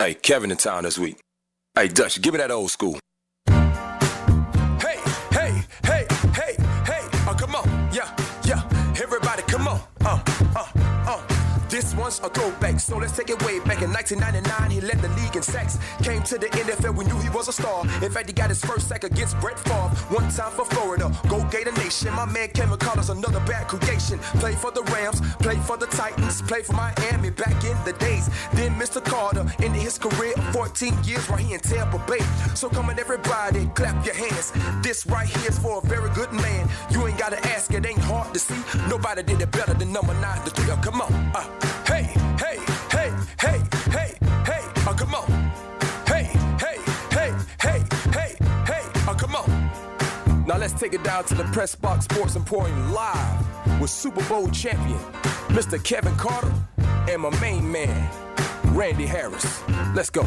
Hey, Kevin in town this week. Hey, Dutch, give me that old school. Hey, hey, hey, hey, hey. Oh, come on. Yeah, yeah. Everybody, come on. This one's a throwback, so let's take it way back. In 1999, he led the league in sacks. Came to the NFL, we knew he was a star. In fact, he got his first sack against Brett Favre. One time for Florida, go Gator Nation. My man Kevin Carter's another bad creation. Played for the Rams, played for the Titans, played for Miami back in the days. Then Mr. Carter ended his career of 14 years right here in Tampa Bay. So come on, everybody, clap your hands. This right here is for a very good man. You ain't gotta ask, it ain't hard to see. Nobody did it better than number 9 to 3. Oh, come on. Hey, hey, hey, hey, hey, hey, oh, come on. Hey, hey, hey, hey, hey, hey, oh, come on. Now let's take it down to the Press Box Sports Emporium live with Super Bowl champion, Mr. Kevin Carter, and my main man, Randy Harris. Let's go.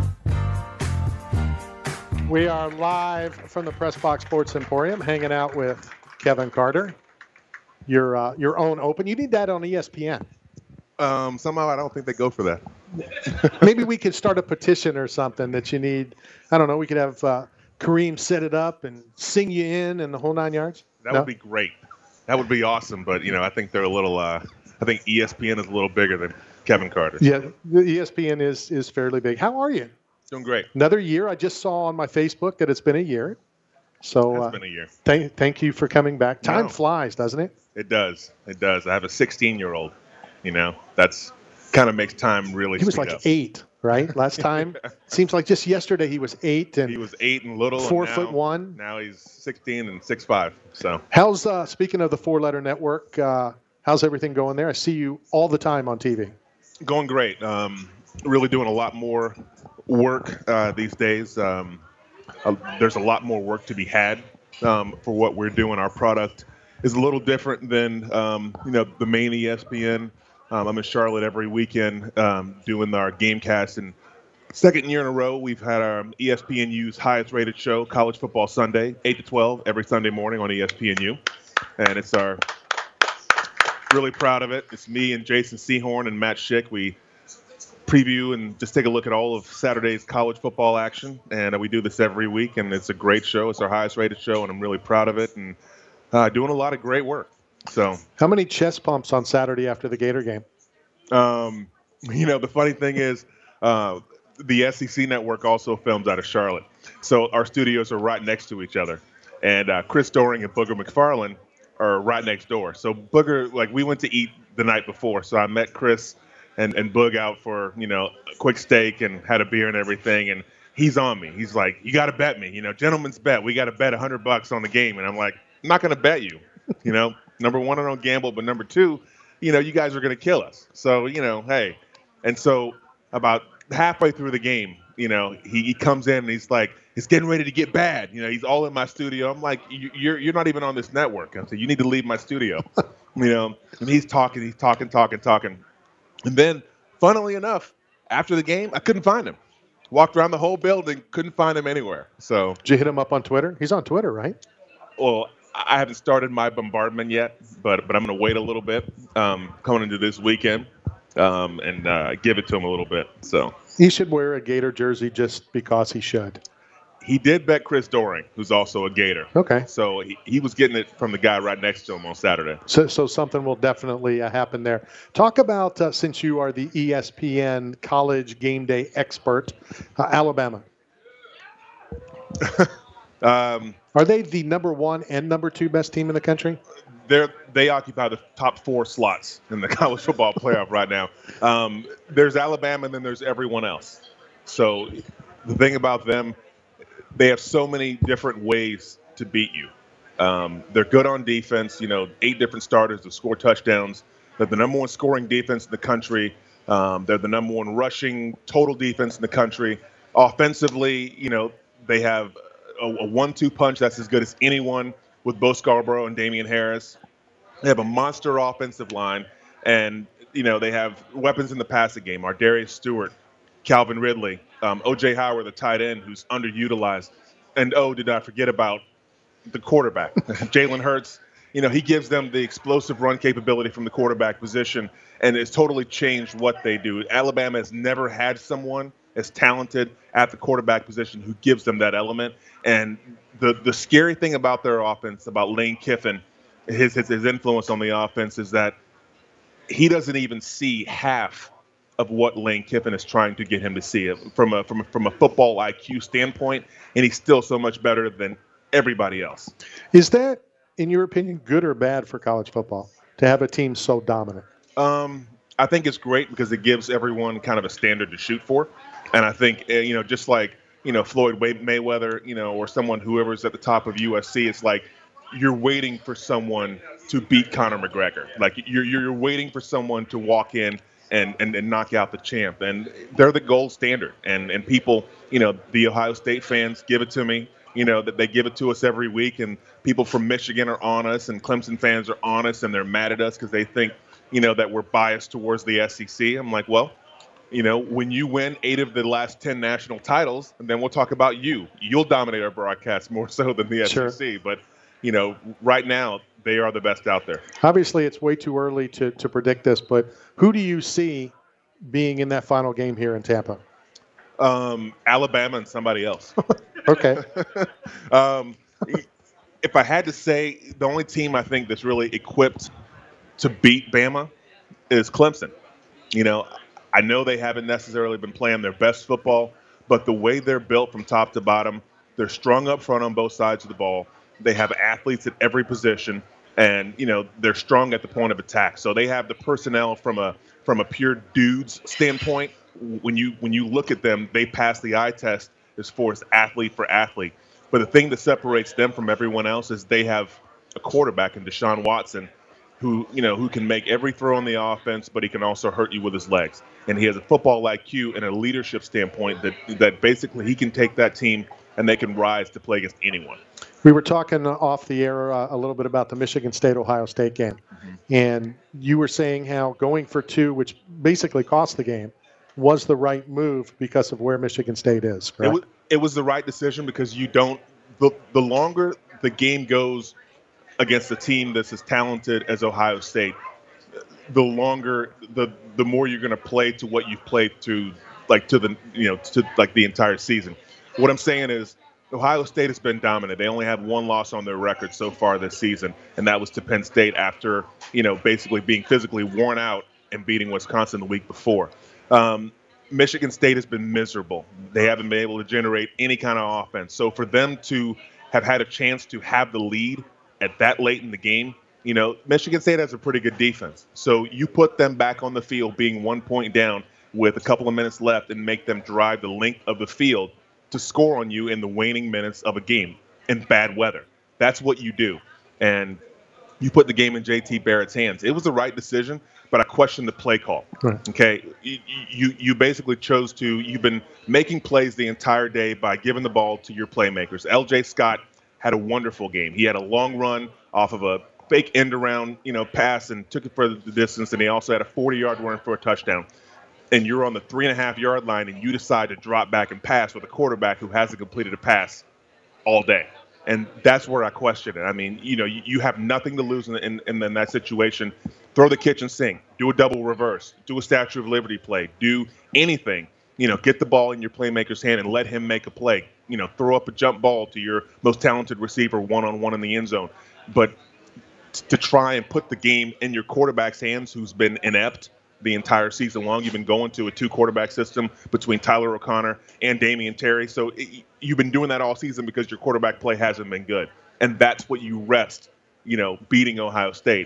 We are live from the Press Box Sports Emporium, hanging out with Kevin Carter. Your own open. You need that on ESPN. Somehow I don't think they go for that. Maybe we could start a petition or something that you need. I don't know. We could have Kareem set it up and sing you in and the whole 9 yards. That would be great. That would be awesome. But, I think they're a little I think ESPN is a little bigger than Kevin Carter. Yeah, the ESPN is fairly big. How are you? Doing great. Another year. I just saw on my Facebook that it's been a year. So it's been a year. Thank you for coming back. Time flies, doesn't it? It does. It does. I have a 16-year-old. That's kind of makes time really. He was like 8, right? Last time. Seems like just yesterday he was 8 and he was 8 and little. 4'1". Now he's 16 and 6'5". So how's speaking of the 4-letter network? How's everything going there? I see you all the time on TV. Going great. Really doing a lot more work these days. There's a lot more work to be had for what we're doing. Our product is a little different than the main ESPN. I'm in Charlotte every weekend doing our Gamecast, and second year in a row we've had our ESPNU's highest rated show, College Football Sunday, 8 to 12 every Sunday morning on ESPNU, and it's really proud of it. It's me and Jason Sehorn and Matt Schick. We preview and just take a look at all of Saturday's college football action, and we do this every week, and it's a great show. It's our highest rated show, and I'm really proud of it, and doing a lot of great work. So, how many chest pumps on Saturday after the Gator game? The funny thing is, the SEC network also films out of Charlotte, so our studios are right next to each other, and Chris Doering and Booger McFarland are right next door. So Booger, we went to eat the night before, so I met Chris and Boog out for a quick steak and had a beer and everything, and he's on me. He's like, "You got to bet me, gentlemen's bet. We got to bet $100 on the game," and I'm like, "I'm not going to bet you, Number one, I don't gamble, but number two, you guys are going to kill us. So, hey." And so about halfway through the game, he comes in and he's like, "It's getting ready to get bad." He's all in my studio. I'm like, "You're not even on this network." I said, "You need to leave my studio." And he's talking. And then, funnily enough, after the game, I couldn't find him. Walked around the whole building, couldn't find him anywhere. So, did you hit him up on Twitter? He's on Twitter, right? Well, I haven't started my bombardment yet, but I'm going to wait a little bit coming into this weekend and give it to him a little bit. So he should wear a Gator jersey just because he should. He did bet Chris Doering, who's also a Gator. Okay. So he was getting it from the guy right next to him on Saturday. So something will definitely happen there. Talk about, since you are the ESPN college game day expert, Alabama. Are they the number 1 and number 2 best team in the country? They occupy the top 4 slots in the college football playoff right now. There's Alabama, and then there's everyone else. So the thing about them, they have so many different ways to beat you. They're good on defense. 8 different starters to score touchdowns. They're the number 1 scoring defense in the country. They're the number 1 rushing total defense in the country. Offensively, they have a 1-2 punch that's as good as anyone with Bo Scarborough and Damian Harris. They have a monster offensive line, and they have weapons in the passing game. Darius Stewart, Calvin Ridley, O.J. Howard, the tight end, who's underutilized, and did not forget about the quarterback, Jalen Hurts. He gives them the explosive run capability from the quarterback position, and it's totally changed what they do. Alabama has never had someone as talented at the quarterback position who gives them that element. And the scary thing about their offense, about Lane Kiffin, his influence on the offense is that he doesn't even see half of what Lane Kiffin is trying to get him to see from a football IQ standpoint, and he's still so much better than everybody else. Is that, in your opinion, good or bad for college football to have a team so dominant? I think it's great because it gives everyone kind of a standard to shoot for, and I think just like Floyd Mayweather, or whoever's at the top of USC, it's like you're waiting for someone to beat Conor McGregor. Like you're waiting for someone to walk in and knock out the champ. And they're the gold standard. And people, the Ohio State fans give it to me, that they give it to us every week. And people from Michigan are on us, and Clemson fans are on us, and they're mad at us because they think, that we're biased towards the SEC. I'm like, well, when you win 8 of the last 10 national titles, and then we'll talk about you. You'll dominate our broadcast more so than the Sure. SEC. But, right now, they are the best out there. Obviously, it's way too early to predict this, but who do you see being in that final game here in Tampa? Alabama and somebody else. Okay. If I had to say, the only team I think that's really equipped to beat Bama is Clemson. I know they haven't necessarily been playing their best football, but the way they're built from top to bottom, they're strong up front on both sides of the ball. They have athletes at every position, and they're strong at the point of attack. So they have the personnel from a pure dudes standpoint. When you look at them, they pass the eye test as far as athlete for athlete. But the thing that separates them from everyone else is they have a quarterback in Deshaun Watson who can make every throw on the offense, but he can also hurt you with his legs. And he has a football IQ and a leadership standpoint that basically he can take that team and they can rise to play against anyone. We were talking off the air a little bit about the Michigan State-Ohio State game. Mm-hmm. And you were saying how going for 2, which basically cost the game, was the right move because of where Michigan State is, correct? It was the right decision because the longer the game goes against a team that's as talented as Ohio State, the longer, the more you're going to play to what you've played to the entire season. What I'm saying is Ohio State has been dominant. They only have 1 loss on their record so far this season, and that was to Penn State after, basically being physically worn out and beating Wisconsin the week before. Michigan State has been miserable. They haven't been able to generate any kind of offense. So for them to have had a chance to have the lead at that late in the game, Michigan State has a pretty good defense. So you put them back on the field being 1 point down with a couple of minutes left and make them drive the length of the field to score on you in the waning minutes of a game in bad weather. That's what you do. And you put the game in JT Barrett's hands. It was the right decision, but I question the play call. Right. Okay, you basically you've been making plays the entire day by giving the ball to your playmakers. L.J. Scott had a wonderful game. He had a long run off of a fake end around, pass and took it for the distance, and he also had a 40-yard run for a touchdown. And you're on the 3.5-yard line, and you decide to drop back and pass with a quarterback who hasn't completed a pass all day. And that's where I question it. I mean, you have nothing to lose in that situation. Throw the kitchen sink. Do a double reverse. Do a Statue of Liberty play. Do anything. Get the ball in your playmaker's hand and let him make a play. Throw up a jump ball to your most talented receiver one-on-one in the end zone. But to try and put the game in your quarterback's hands, who's been inept the entire season long. You've been going to a 2-quarterback system between Tyler O'Connor and Damian Terry. So you've been doing that all season because your quarterback play hasn't been good. And that's what you rest, beating Ohio State.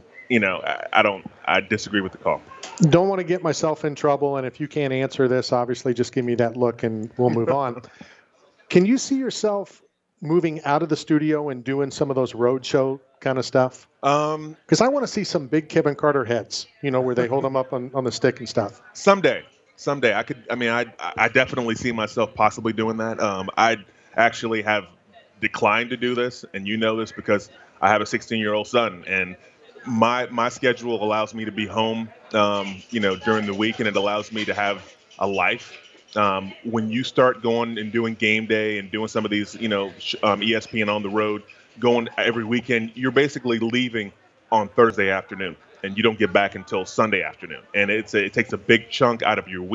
I disagree with the call. Don't want to get myself in trouble. And if you can't answer this, obviously just give me that look and we'll move on. Can you see yourself moving out of the studio and doing some of those roadshow kind of stuff? Because I want to see some big Kevin Carter heads, where they hold them up on the stick and stuff. Someday I definitely see myself possibly doing that. I actually have declined to do this, and this because I have a 16-year-old son, and my schedule allows me to be home, during the week, and it allows me to have a life. When you start going and doing game day and doing some of these, ESPN on the road, going every weekend, you're basically leaving on Thursday afternoon, and you don't get back until Sunday afternoon. And it takes a big chunk out of your week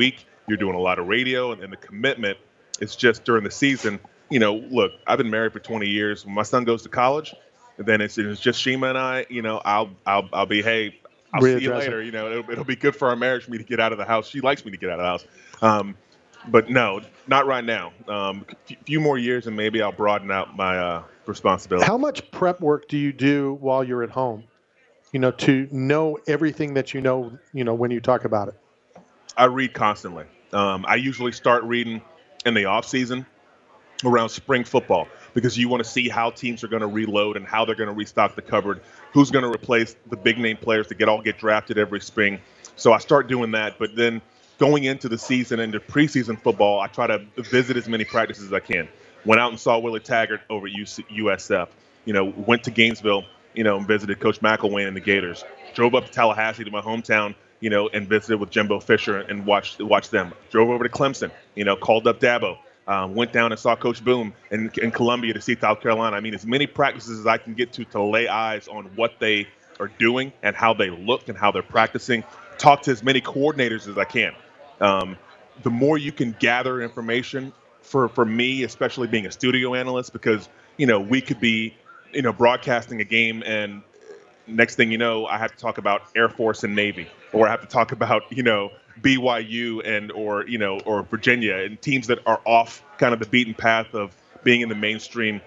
you're doing a lot of radio, and the commitment is just during the season. Look, I've been married for 20 years. When my son goes to college, then it's just Shima and I. I'll be, hey, I'll see you later. It'll be good for our marriage for me to get out of the house. She likes me to get out of the house. But no, not right now. A few more years and maybe I'll broaden out my responsibility. How much prep work do you do while you're at home, to know everything that when you talk about it? I read constantly. I usually start reading in the off season around spring football because you want to see how teams are going to reload and how they're going to restock the cupboard, who's going to replace the big name players that all get drafted every spring. So I start doing that, but then going into the season, into preseason football, I try to visit as many practices as I can. Went out and saw Willie Taggart over at USF. Went to Gainesville, and visited Coach McElwain and the Gators. Drove up to Tallahassee to my hometown, and visited with Jimbo Fisher and watched them. Drove over to Clemson, called up Dabo. Went down and saw Coach Boom in Columbia to see South Carolina. I mean, as many practices as I can get to lay eyes on what they are doing and how they look and how they're practicing. Talk to as many coordinators as I can. The more you can gather information for me, especially being a studio analyst, because, we could be, broadcasting a game and next thing you know, I have to talk about Air Force and Navy, or I have to talk about, BYU and or Virginia and teams that are off kind of the beaten path of being in the mainstream,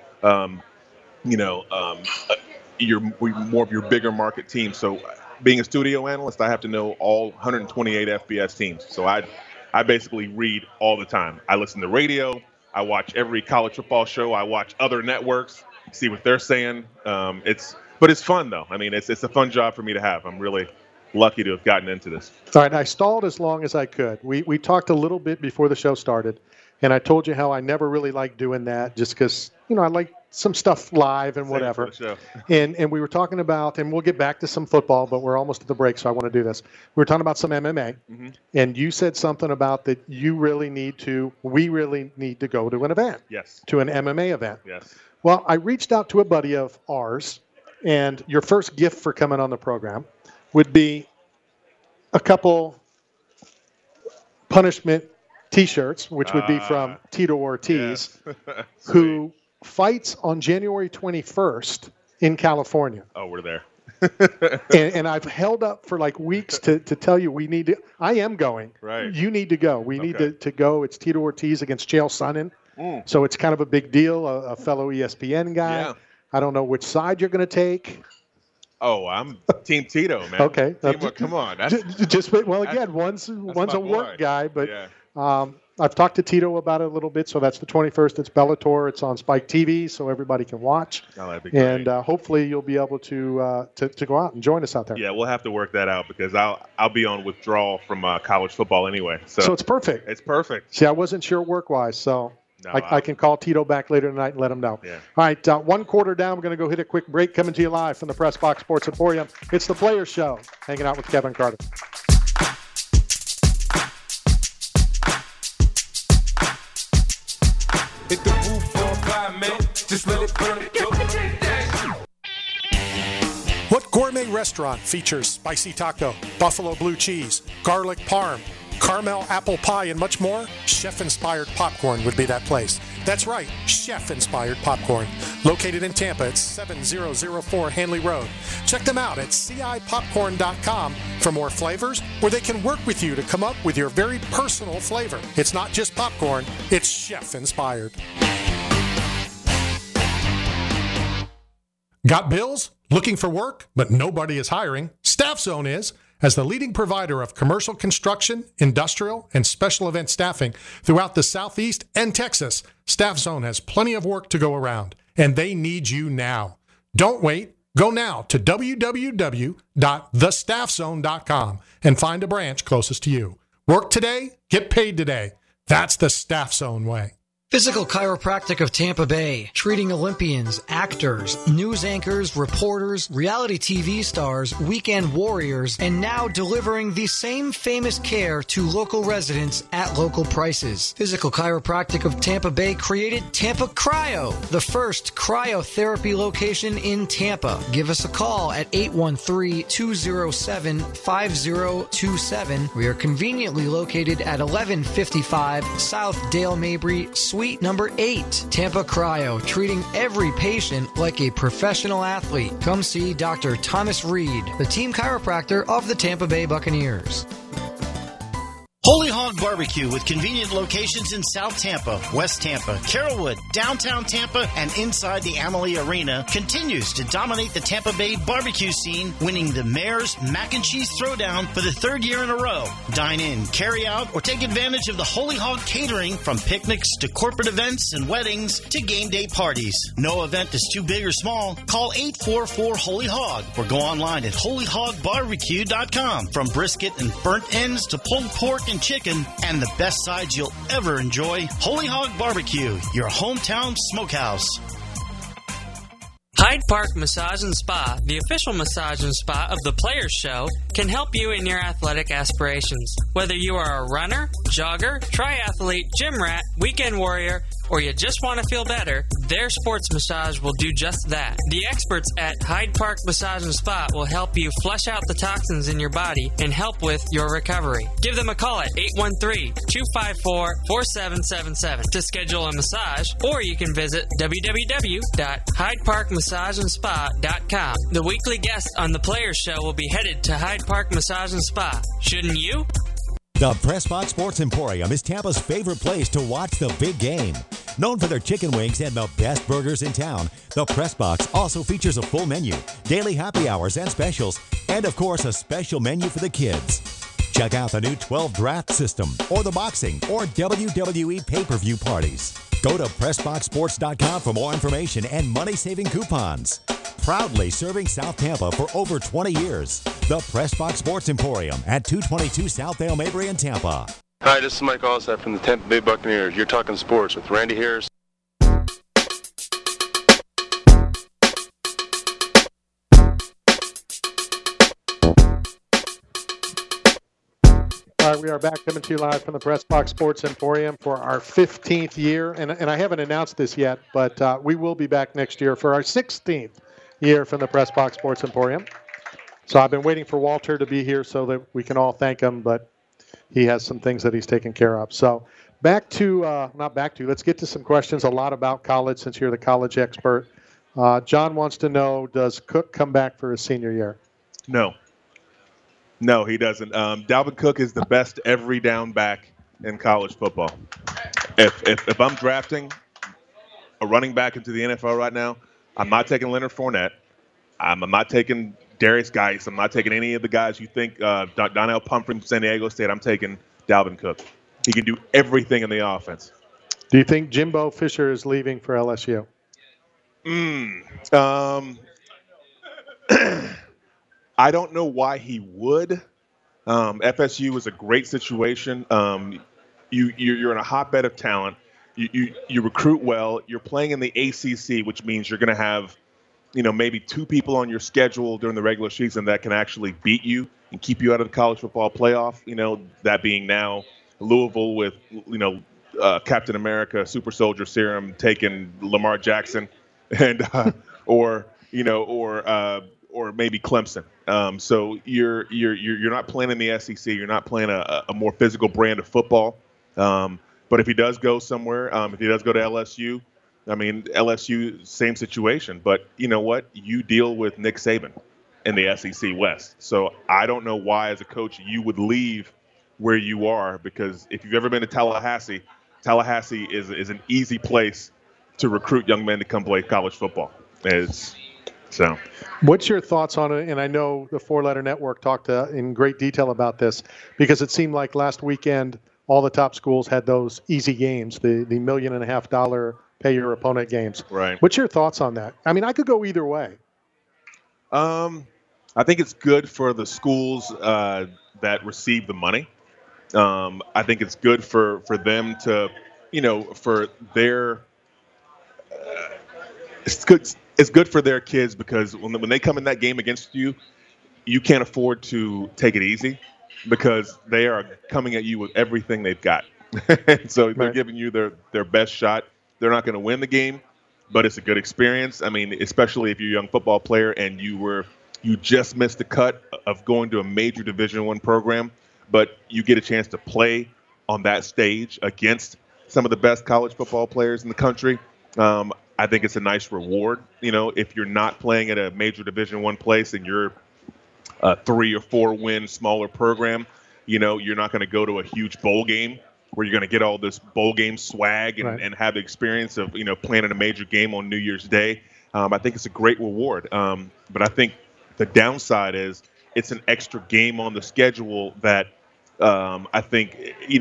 you're more of your bigger market team. So being a studio analyst, I have to know all 128 FBS teams. So I basically read all the time. I listen to radio. I watch every college football show. I watch other networks, see what they're saying. But it's fun though. I mean, it's a fun job for me to have. I'm really lucky to have gotten into this. All right, I stalled as long as I could. We talked a little bit before the show started, and I told you how I never really liked doing that just because, I like some stuff live and whatever. And we were talking about, and we'll get back to some football, but we're almost at the break, so I want to do this. We were talking about some MMA, and you said something about that we really need to go to an event. Yes. To an MMA event. Yes. Well, I reached out to a buddy of ours, and your first gift for coming on the program would be a couple punishment T-shirts, which would be from Tito Ortiz, yes. who fights on January 21st in California. Oh, we're there. and I've held up for like weeks to tell you we need to. I am going. Right. You need to go. We need to go. It's Tito Ortiz against Chael Sonnen. So it's kind of a big deal, a fellow ESPN guy. Yeah. I don't know which side you're going to take. Oh, I'm Team Tito, man. Okay. Come on. One's a work guy, but I've talked to Tito about it a little bit. So that's the 21st. It's Bellator. It's on Spike TV, so everybody can watch. Oh, that'd be great. And hopefully you'll be able to go out and join us out there. Yeah, we'll have to work that out because I'll be on withdrawal from college football anyway. So it's perfect. It's perfect. See, I wasn't sure work-wise, so I can call Tito back later tonight and let him know. Yeah. All right, 1 quarter down. We're going to go hit a quick break. Coming to you live from the Press Box Sports Emporium. It's the Players Show. Hanging out with Kevin Carter. Hit the roof on fire, man. Just let it burn. What gourmet restaurant features spicy taco, buffalo blue cheese, garlic parm, caramel apple pie, and much more? Chef-inspired popcorn would be that place. That's right, chef-inspired popcorn. Located in Tampa at 7004 Hanley Road. Check them out at cipopcorn.com for more flavors, where they can work with you to come up with your very personal flavor. It's not just popcorn, it's chef-inspired. Got bills? Looking for work, but nobody is hiring? Staff Zone is. As the leading provider of commercial construction, industrial, and special event staffing throughout the Southeast and Texas, Staff Zone has plenty of work to go around, and they need you now. Don't wait. Go now to www.thestaffzone.com and find a branch closest to you. Work today, get paid today. That's the Staff Zone way. Physical Chiropractic of Tampa Bay, treating Olympians, actors, news anchors, reporters, reality TV stars, weekend warriors, and now delivering the same famous care to local residents at local prices. Physical Chiropractic of Tampa Bay created Tampa Cryo, the first cryotherapy location in Tampa. Give us a call at 813-207-5027. We are conveniently located at 1155 South Dale Mabry, Suite number 8. Tampa Cryo, treating every patient like a professional athlete. Come see Dr. Thomas Reed, the team chiropractor of the Tampa Bay Buccaneers. Holy Hog Barbecue with convenient locations in South Tampa, West Tampa, Carrollwood, downtown Tampa, and inside the Amalie Arena continues to dominate the Tampa Bay barbecue scene, winning the Mayor's Mac and Cheese Throwdown for the 3rd year in a row. Dine in, carry out, or take advantage of the Holy Hog catering from picnics to corporate events and weddings to game day parties. No event is too big or small. Call 844-HOLY-HOG or go online at holyhogbarbecue.com. From brisket and burnt ends to pulled pork and chicken, and the best sides you'll ever enjoy. Holy Hog Barbecue, your hometown smokehouse. Hyde Park Massage and Spa, the official massage and spa of the Players Show, can help you in your athletic aspirations. Whether you are a runner, jogger, triathlete, gym rat, weekend warrior, or you just want to feel better, their sports massage will do just that. The experts at Hyde Park Massage and Spa will help you flush out the toxins in your body and help with your recovery. Give them a call at 813-254-4777 to schedule a massage, or you can visit www.hydeparkmassageandspa.com. The weekly guest on the Players Show will be headed to Hyde Park Massage and Spa. Shouldn't you? The Pressbox Sports Emporium is Tampa's favorite place to watch the big game. Known for their chicken wings and the best burgers in town, the Pressbox also features a full menu, daily happy hours and specials, and of course a special menu for the kids. Check out the new 12 draft system, or the boxing or WWE pay-per-view parties. Go to PressboxSports.com for more information and money-saving coupons. Proudly serving South Tampa for over 20 years. The Pressbox Sports Emporium at 222 South Dale Mabry in Tampa. Hi, this is Mike Allsap from the Tampa Bay Buccaneers. You're talking sports with Randy Harris. All right, we are back coming to you live from the Pressbox Sports Emporium for our 15th year. And I haven't announced this yet, but we will be back next year for our 16th year from the Pressbox Sports Emporium. So I've been waiting for Walter to be here so that we can all thank him, but he has some things that he's taken care of. So let's get to some questions, a lot about college since you're the college expert. John wants to know, does Cook come back for his senior year? No, he doesn't. Dalvin Cook is the best every down back in college football. If I'm drafting a running back into the NFL right now, I'm not taking Leonard Fournette. I'm not taking Darius Geis. I'm not taking any of the guys you think, Donnell Pumphrey from San Diego State. I'm taking Dalvin Cook. He can do everything in the offense. Do you think Jimbo Fisher is leaving for LSU? I don't know why he would. FSU is a great situation. You're in a hotbed of talent. You recruit well. You're playing in the ACC, which means you're going to have, maybe 2 people on your schedule during the regular season that can actually beat you and keep you out of the college football playoff. That being now Louisville with, Captain America, Super Soldier Serum taking Lamar Jackson, and or maybe Clemson. So you're not playing in the SEC. You're not playing a more physical brand of football. But if he does go somewhere, if he does go to LSU, LSU, same situation. But you know what? You deal with Nick Saban in the SEC West. So I don't know why, as a coach, you would leave where you are, because if you've ever been to Tallahassee is an easy place to recruit young men to come play college football. What's your thoughts on it? And I know the Four Letter Network talked in great detail about this, because it seemed like last weekend all the top schools had those easy games, the $1.5 million pay your opponent games. Right. What's your thoughts on that? I could go either way. I think it's good for the schools that receive the money. I think it's good for them to for their it's good. It's good for their kids because when they come in that game against you, you can't afford to take it easy because they are coming at you with everything they've got. And so they're giving you their best shot. They're not going to win the game, but it's a good experience. I mean, especially if you're a young football player and you just missed the cut of going to a major Division I program, but you get a chance to play on that stage against some of the best college football players in the country. I think it's a nice reward. If you're not playing at a major Division I place and you're a 3 or 4 win smaller program, you're not going to go to a huge bowl game where you're going to get all this bowl game swag and have the experience of playing in a major game on New Year's Day. I think it's a great reward. But I think the downside is it's an extra game on the schedule that I think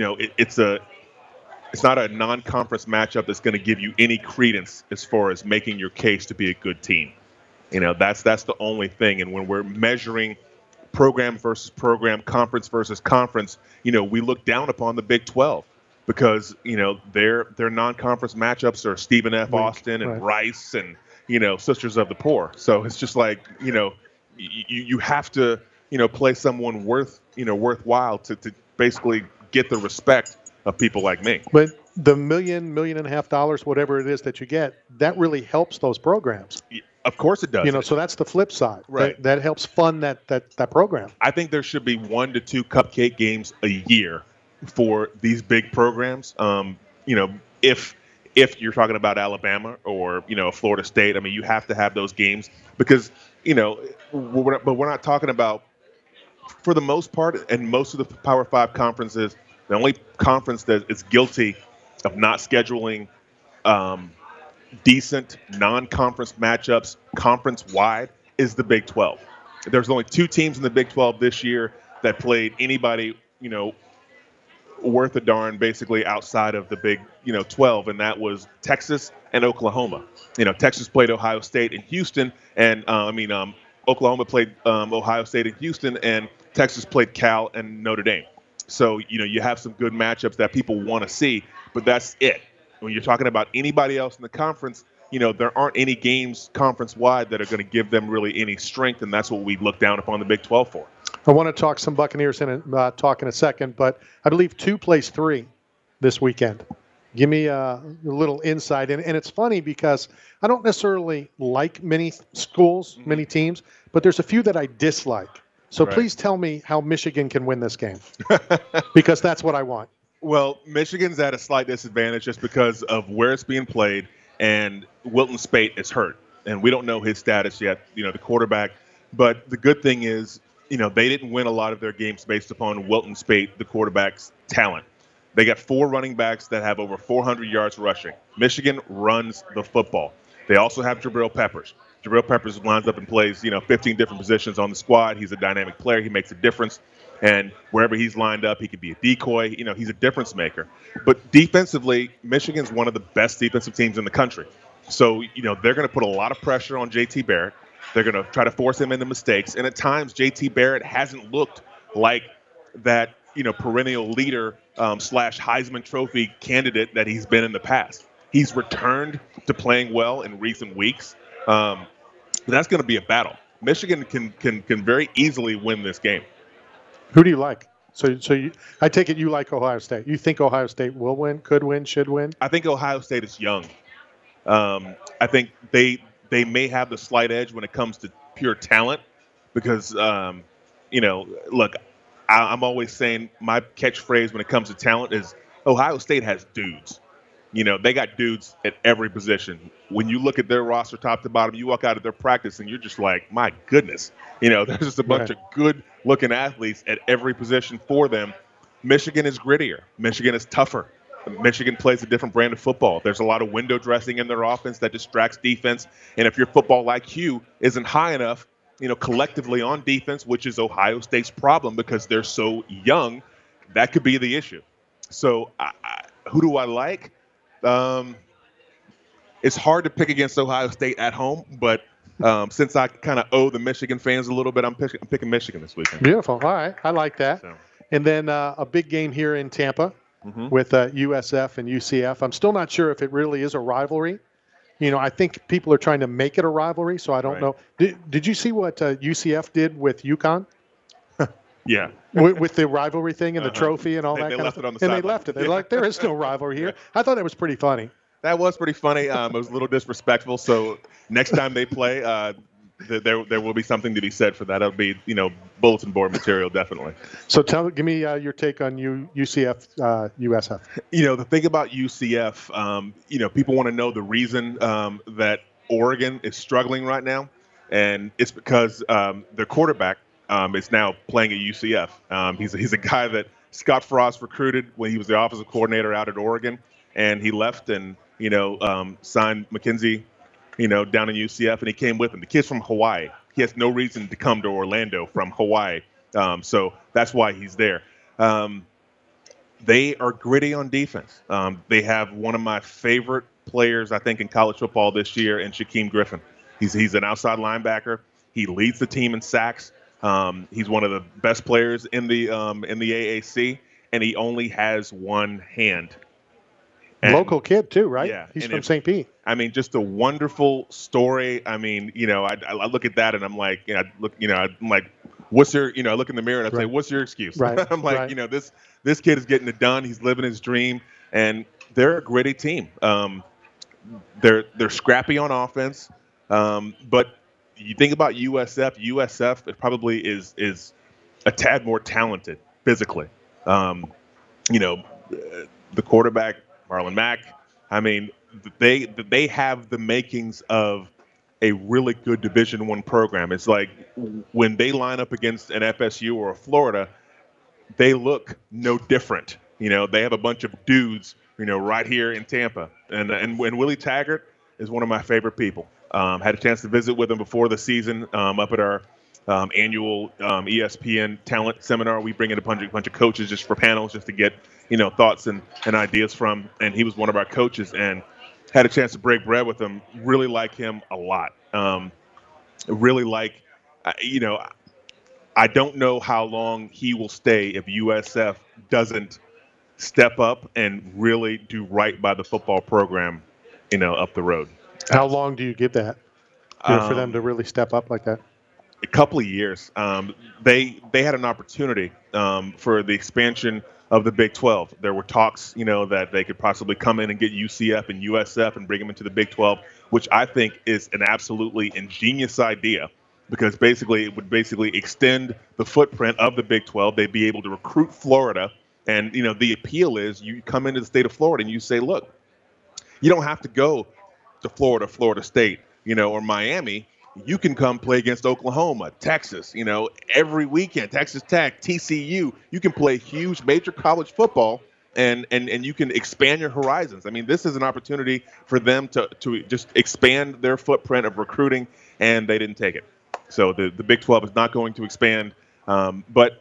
it's not a non-conference matchup that's going to give you any credence as far as making your case to be a good team. That's the only thing. And when we're measuring program versus program, conference versus conference, we look down upon the Big 12 because, their non-conference matchups are Stephen F. Austin and Rice and, Sisters of the Poor. So it's just like, you have to, play someone worthwhile to basically get the respect of people like me. But the $1.5 million, whatever it is that you get, that really helps those programs. Of course it does. So that's the flip side. Right. That helps fund that program. I think there should be 1 to 2 cupcake games a year for these big programs. If you're talking about Alabama or, Florida State, I mean, you have to have those games because, but we're not talking about, for the most part, and most of the Power 5 conferences, the only conference that is guilty of not scheduling decent non-conference matchups conference-wide is the Big 12. There's only 2 teams in the Big 12 this year that played anybody, worth a darn basically outside of the Big, 12, and that was Texas and Oklahoma. Texas played Ohio State in Houston, and Oklahoma played Ohio State in Houston, and Texas played Cal and Notre Dame. So, you have some good matchups that people want to see, but that's it. When you're talking about anybody else in the conference, there aren't any games conference-wide that are going to give them really any strength, and that's what we look down upon the Big 12 for. I want to talk some Buccaneers talk in a second, but I believe 2 plays 3 this weekend. Give me a little insight. And it's funny because I don't necessarily like many schools, many teams, but there's a few that I dislike. So please tell me how Michigan can win this game because that's what I want. Well, Michigan's at a slight disadvantage just because of where it's being played, and Wilton Speight is hurt, and we don't know his status yet, the quarterback. But the good thing is, they didn't win a lot of their games based upon Wilton Speight, the quarterback's talent. They got 4 running backs that have over 400 yards rushing. Michigan runs the football. They also have Jabril Peppers. Jabril Peppers lines up and plays, 15 different positions on the squad. He's a dynamic player. He makes a difference. And wherever he's lined up, he could be a decoy. He's a difference maker. But defensively, Michigan's one of the best defensive teams in the country. So, they're going to put a lot of pressure on J.T. Barrett. They're going to try to force him into mistakes. And at times, J.T. Barrett hasn't looked like that, perennial leader / Heisman Trophy candidate that he's been in the past. He's returned to playing well in recent weeks. But that's going to be a battle. Michigan can very easily win this game. Who do you like? So I take it you like Ohio State. You think Ohio State will win, could win, should win? I think Ohio State is young. I think they may have the slight edge when it comes to pure talent because, look, I'm always saying my catchphrase when it comes to talent is Ohio State has dudes. They got dudes at every position. When you look at their roster top to bottom, you walk out of their practice and you're just like, my goodness. There's just a bunch of good-looking athletes at every position for them. Michigan is grittier. Michigan is tougher. Michigan plays a different brand of football. There's a lot of window dressing in their offense that distracts defense. And if your football IQ isn't high enough, collectively on defense, which is Ohio State's problem because they're so young, that could be the issue. So who do I like? It's hard to pick against Ohio State at home, but since I kind of owe the Michigan fans a little bit, I'm picking Michigan this weekend. Beautiful. All right. I like that. So. And then a big game here in Tampa. with USF and UCF. I'm still not sure if it really is a rivalry. I think people are trying to make it a rivalry, so I don't know. Did you see what UCF did with UConn? Yeah. with the rivalry thing and the trophy and all that kind of stuff? And they left it. They're like, there is no rivalry here. I thought that was pretty funny. That was pretty funny. It was a little disrespectful. So next time they play, there will be something to be said for that. It'll be, bulletin board material, definitely. So give me your take on UCF, USF. The thing about UCF, people want to know the reason that Oregon is struggling right now, and it's because their quarterback is now playing at UCF. He's a guy that Scott Frost recruited when he was the offensive coordinator out at Oregon, and he left and signed McKenzie, down in UCF, and he came with him. The kid's from Hawaii. He has no reason to come to Orlando from Hawaii, so that's why he's there. They are gritty on defense. They have one of my favorite players, I think, in college football this year, in Shaquem Griffin. He's an outside linebacker. He leads the team in sacks. He's one of the best players in the AAC, and he only has one hand. And, local kid too, right? Yeah, he's from St. Pete. I mean, just a wonderful story. I mean, I look at that and I'm like, I'm like, what's your, I look in the mirror and I say, what's your excuse? Right. I'm like, this kid is getting it done. He's living his dream, and they're a gritty team. They're scrappy on offense, but you think about USF. USF it probably is a tad more talented physically. The quarterback, Marlon Mack. I mean, they have the makings of a really good Division I program. It's like when they line up against an FSU or a Florida, they look no different. They have a bunch of dudes, right here in Tampa. And Willie Taggart is one of my favorite people. Had a chance to visit with him before the season up at our annual ESPN talent seminar. We bring in a bunch of coaches just for panels, just to get thoughts and ideas from. And he was one of our coaches, and had a chance to break bread with him. Really like him a lot. Really like, I don't know how long he will stay if USF doesn't step up and really do right by the football program, up the road. How long do you give that for them to really step up like that? A couple of years. They had an opportunity for the expansion of the Big 12. There were talks, that they could possibly come in and get UCF and USF and bring them into the Big 12, which I think is an absolutely ingenious idea, because it would extend the footprint of the Big 12. They'd be able to recruit Florida. And, the appeal is you come into the state of Florida and you say, look, you don't have to go to Florida State, or Miami. You can come play against Oklahoma, Texas, every weekend, Texas Tech, TCU. You can play huge major college football and you can expand your horizons. I mean, this is an opportunity for them to just expand their footprint of recruiting, and they didn't take it. So the Big 12 is not going to expand. But,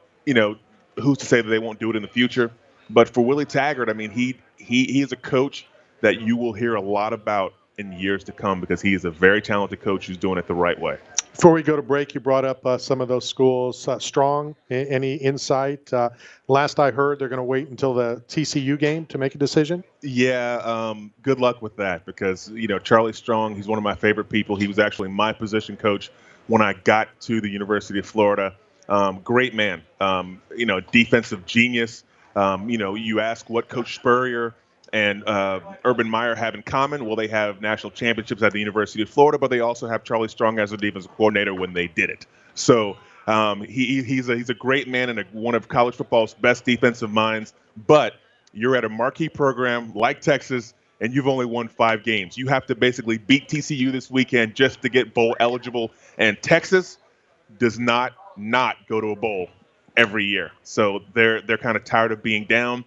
who's to say that they won't do it in the future? But for Willie Taggart, I mean, he is a coach that you will hear a lot about in years to come, because he is a very talented coach who's doing it the right way. Before we go to break, you brought up some of those schools. Strong, any insight? Last I heard, they're going to wait until the TCU game to make a decision. Yeah, good luck with that, because, Charlie Strong, he's one of my favorite people. He was actually my position coach when I got to the University of Florida. Great man, defensive genius. You ask what Coach Spurrier and Urban Meyer have in common. Well, they have national championships at the University of Florida, but they also have Charlie Strong as a defensive coordinator when they did it. So he's a great man and one of college football's best defensive minds. But you're at a marquee program like Texas, and you've only won 5 games. You have to basically beat TCU this weekend just to get bowl eligible. And Texas does not go to a bowl every year. So they're kind of tired of being down.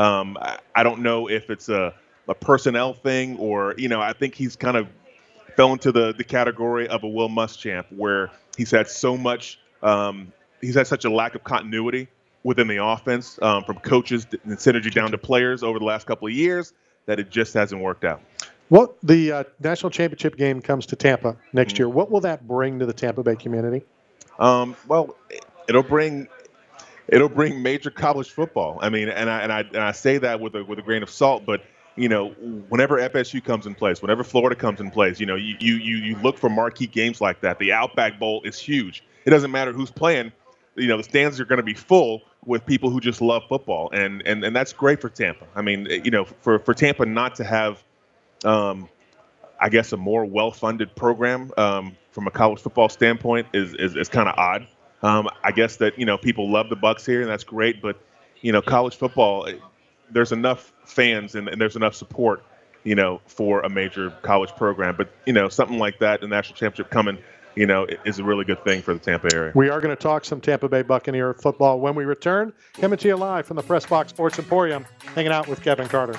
I don't know if it's a personnel thing or, I think he's kind of fell into the category of a Will Muschamp, where he's had so much, he's had such a lack of continuity within the offense, from coaches and synergy down to players over the last couple of years, that it just hasn't worked out. Well, the national championship game comes to Tampa next year. What will that bring to the Tampa Bay community? Well, it'll bring it'll bring major college football. I mean, and I say that with a grain of salt, but whenever FSU comes in place, whenever Florida comes in place, you look for marquee games like that. The Outback Bowl is huge. It doesn't matter who's playing. The stands are going to be full with people who just love football, and that's great for Tampa. I mean, for Tampa not to have, I guess, a more well-funded program from a college football standpoint is kind of odd. I guess that people love the Bucs here, and that's great, but college football, there's enough fans and there's enough support, for a major college program. But something like that, the national championship coming, is a really good thing for the Tampa area. We are going to talk some Tampa Bay Buccaneer football when we return. Coming to you live from the Press Box Sports Emporium, hanging out with Kevin Carter.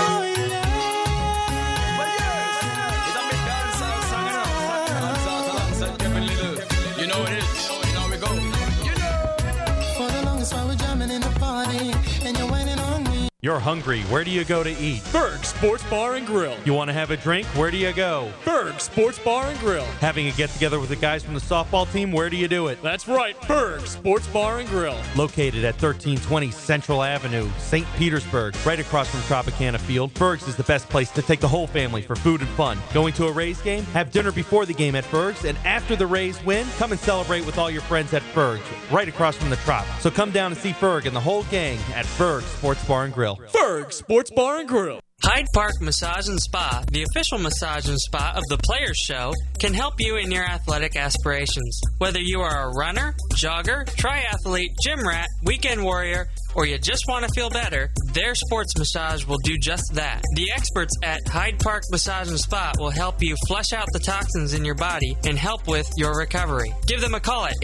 You're hungry. Where do you go to eat? Berg Sports Bar and Grill. You want to have a drink? Where do you go? Berg Sports Bar and Grill. Having a get-together with the guys from the softball team? Where do you do it? That's right, Berg Sports Bar and Grill. Located at 1320 Central Avenue, St. Petersburg, right across from Tropicana Field, Berg's is the best place to take the whole family for food and fun. Going to a Rays game? Have dinner before the game at Berg's, and after the Rays win, come and celebrate with all your friends at Berg's, right across from the Trop. So come down and see Berg and the whole gang at Berg Sports Bar and Grill. Berg Sports Bar and Grill. Hyde Park Massage and Spa, the official massage and spa of the Players Show, can help you in your athletic aspirations. Whether you are a runner, jogger, triathlete, gym rat, weekend warrior, or you just want to feel better, their sports massage will do just that. The experts at Hyde Park Massage and Spa will help you flush out the toxins in your body and help with your recovery. Give them a call at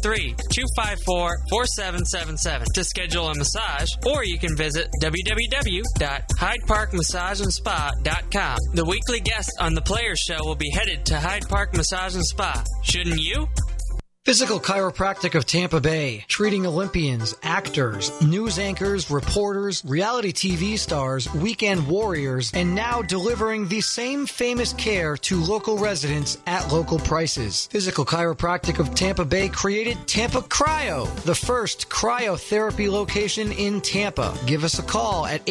813-254-4777 to schedule a massage, or you can visit www.hydeparkmassageandspa.com. The weekly guest on the Players Show will be headed to Hyde Park Massage and Spa. Shouldn't you? Physical Chiropractic of Tampa Bay, treating Olympians, actors, news anchors, reporters, reality TV stars, weekend warriors, and now delivering the same famous care to local residents at local prices. Physical Chiropractic of Tampa Bay created Tampa Cryo, the first cryotherapy location in Tampa. Give us a call at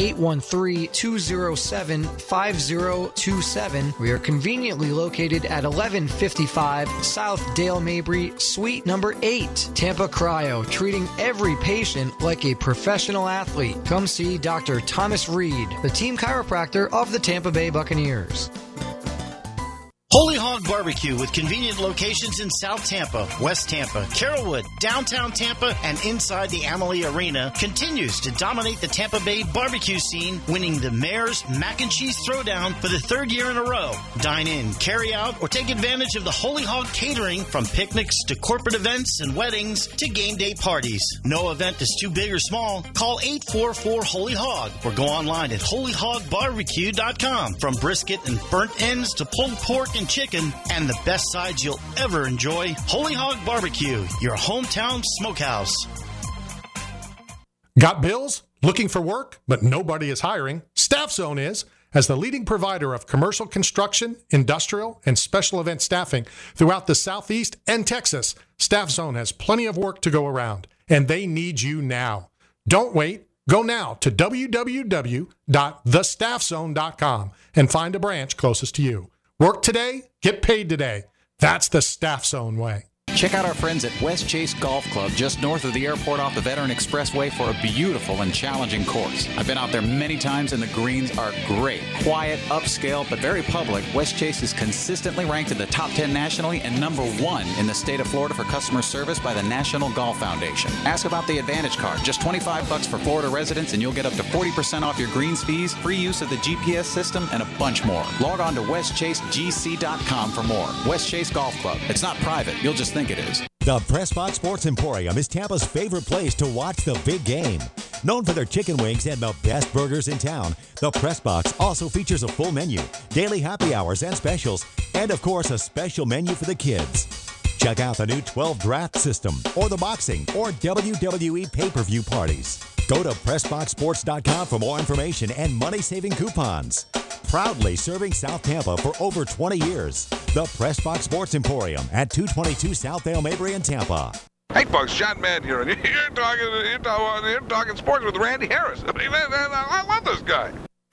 813-207-5027. We are conveniently located at 1155 South Dale Mabry, Suite number 8. Tampa Cryo, treating every patient like a professional athlete. Come see Dr. Thomas Reed, the team chiropractor of the Tampa Bay Buccaneers. Holy Hog Barbecue with convenient locations in South Tampa, West Tampa, Carrollwood, downtown Tampa, and inside the Amalie Arena continues to dominate the Tampa Bay barbecue scene, winning the Mayor's Mac and Cheese Throwdown for the 3rd year in a row. Dine in, carry out, or take advantage of the Holy Hog catering from picnics to corporate events and weddings to game day parties. No event is too big or small. Call 844-HOLY-HOG or go online at holyhogbarbecue.com. From brisket and burnt ends to pulled pork and chicken, and the best sides you'll ever enjoy, Holy Hog Barbecue, your hometown smokehouse. Got bills? Looking for work, but nobody is hiring? Staff Zone is. As the leading provider of commercial construction, industrial, and special event staffing throughout the Southeast and Texas, Staff Zone has plenty of work to go around, and they need you now. Don't wait. Go now to www.thestaffzone.com and find a branch closest to you. Work today, get paid today. That's the Staff Zone way. Check out our friends at West Chase Golf Club, just north of the airport off the Veteran Expressway, for a beautiful and challenging course. I've been out there many times, and the greens are great. Quiet, upscale, but very public. West Chase is consistently ranked in the top 10 nationally and number 1 in the state of Florida for customer service by the National Golf Foundation. Ask about the Advantage Card. Just $25 for Florida residents, and you'll get up to 40% off your greens fees, free use of the GPS system, and a bunch more. Log on to westchasegc.com for more. West Chase Golf Club. It's not private. You'll just think it is. The Press Box Sports Emporium is Tampa's favorite place to watch the big game. Known for their chicken wings and the best burgers in town, the Press Box also features a full menu, daily happy hours and specials, and of course a special menu for the kids. Check out the new 12 draft system, or the boxing or WWE pay-per-view parties. Go to PressBoxSports.com for more information and money-saving coupons. Proudly serving South Tampa for over 20 years. The Press Box Sports Emporium at 222 South Dale Mabry in Tampa. Hey, folks, John Madden here, and you're talking sports with Randy Harris. I mean, I love this guy.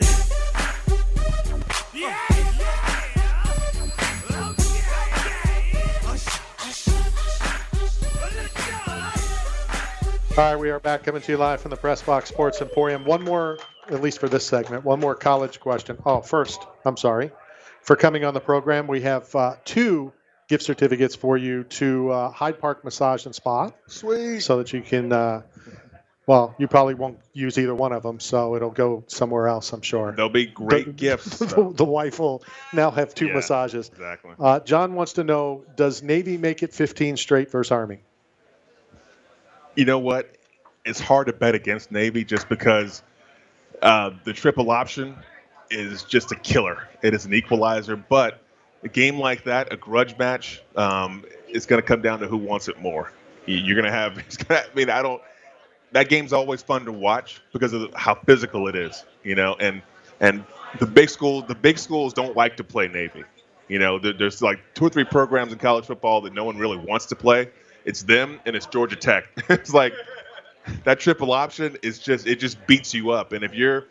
All right, we are back coming to you live from the Press Box Sports Emporium. One more, at least for this segment, one more college question. Oh, first, I'm sorry. For coming on the program, we have 2 gift certificates for you to Hyde Park Massage and Spa. Sweet. So that you can, well, you probably won't use either one of them, so it'll go somewhere else, I'm sure. They'll be great gifts. The wife will now have 2 massages. Exactly. John wants to know, does Navy make it 15 straight versus Army? You know what? It's hard to bet against Navy just because the triple option is just a killer. It is an equalizer, but a game like that, a grudge match, it's going to come down to who wants it more. You're going to have. That game's always fun to watch because of how physical it is, and the big schools don't like to play Navy. There's like 2 or 3 programs in college football that no one really wants to play. It's them and it's Georgia Tech. It's like that triple option is just beats you up. And if you're